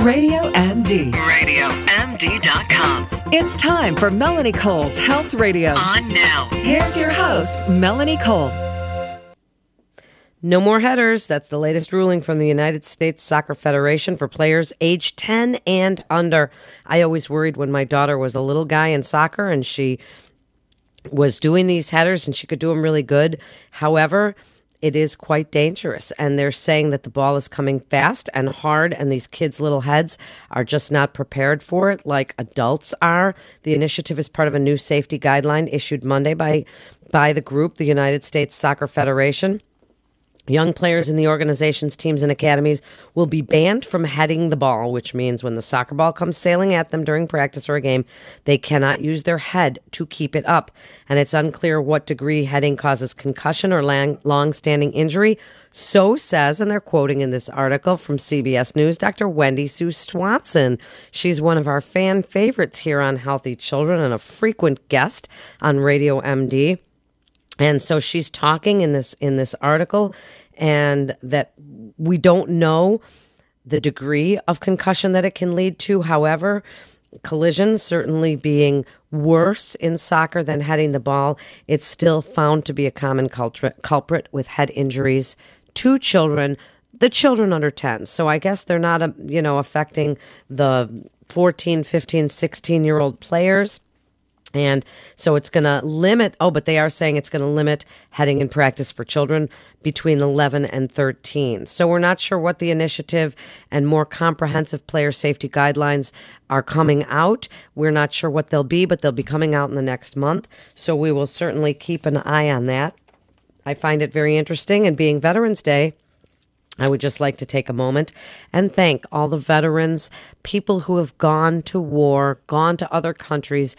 Radio MD. RadioMD.com. It's time for Melanie Cole's Health Radio. On now. Here's your host, Melanie Cole. No more headers. That's the latest ruling from the United States Soccer Federation for players age 10 and under. I always worried when my daughter was a little guy in soccer and she was doing these headers and she could do them really good. However, it is quite dangerous, and they're saying that the ball is coming fast and hard, and these kids' little heads are just not prepared for it like adults are. The initiative is part of a new safety guideline issued Monday by the group, the United States Soccer Federation. Young players in the organization's teams and academies will be banned from heading the ball, which means when the soccer ball comes sailing at them during practice or a game, they cannot use their head to keep it up. And it's unclear what degree heading causes concussion or long-standing injury. So says, and they're quoting in this article from CBS News, Dr. Wendy Sue Swanson. She's one of our fan favorites here on Healthy Children and a frequent guest on Radio MD. And so she's talking in this article, and that we don't know the degree of concussion that it can lead to. However, collisions certainly being worse in soccer than heading the ball, it's still found to be a common culprit with head injuries to children, the children under 10. So I guess they're not, affecting the 14, 15, 16-year-old players. And so it's going to limit, but they are saying it's going to limit heading in practice for children between 11 and 13. So we're not sure what the initiative and more comprehensive player safety guidelines are coming out. We're not sure what they'll be, but they'll be coming out in the next month. So we will certainly keep an eye on that. I find it very interesting, and being Veterans Day, I would just like to take a moment and thank all the veterans, people who have gone to war, gone to other countries,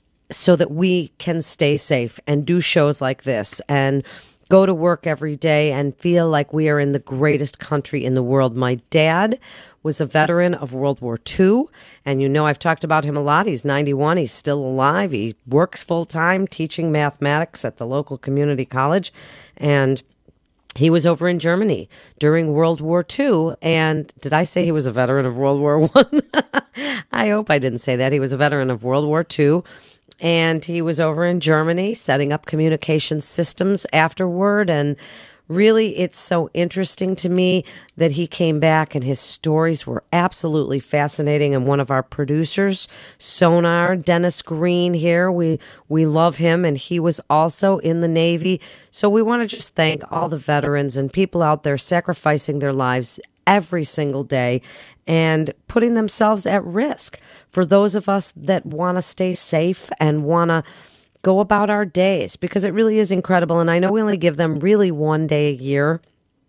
so that we can stay safe and do shows like this and go to work every day and feel like we are in the greatest country in the world. My dad was a veteran of World War II, and I've talked about him a lot. He's 91. He's still alive. He works full-time teaching mathematics at the local community college, and he was over in Germany during World War II. And did I say he was a veteran of World War I? I hope I didn't say that. He was a veteran of World War II. And he was over in Germany setting up communication systems afterward. And really, it's so interesting to me that he came back and his stories were absolutely fascinating. And one of our producers, Sonar, Dennis Green here, we love him. And he was also in the Navy. So we want to just thank all the veterans and people out there sacrificing their lives every single day and putting themselves at risk for those of us that want to stay safe and want to go about our days, because it really is incredible. And I know we only give them really one day a year,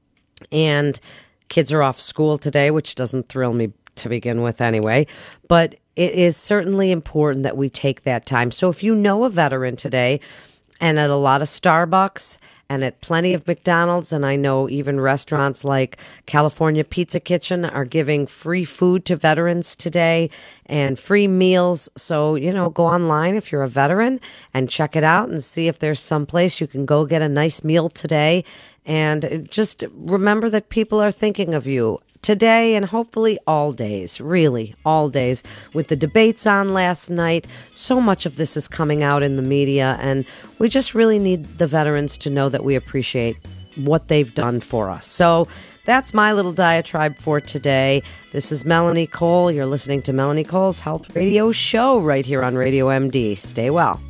and kids are off school today, which doesn't thrill me to begin with anyway, but it is certainly important that we take that time. So if you know a veteran today, and at a lot of Starbucks and at plenty of McDonald's, and I know even restaurants like California Pizza Kitchen are giving free food to veterans today and free meals. So, go online if you're a veteran and check it out and see if there's some place you can go get a nice meal today. And just remember that people are thinking of you today and hopefully all days, really all days. With the debates on last night, so much of this is coming out in the media, and we just really need the veterans to know that we appreciate what they've done for us. So that's my little diatribe for today. This is Melanie Cole. You're listening to Melanie Cole's Health Radio Show right here on Radio MD. Stay well.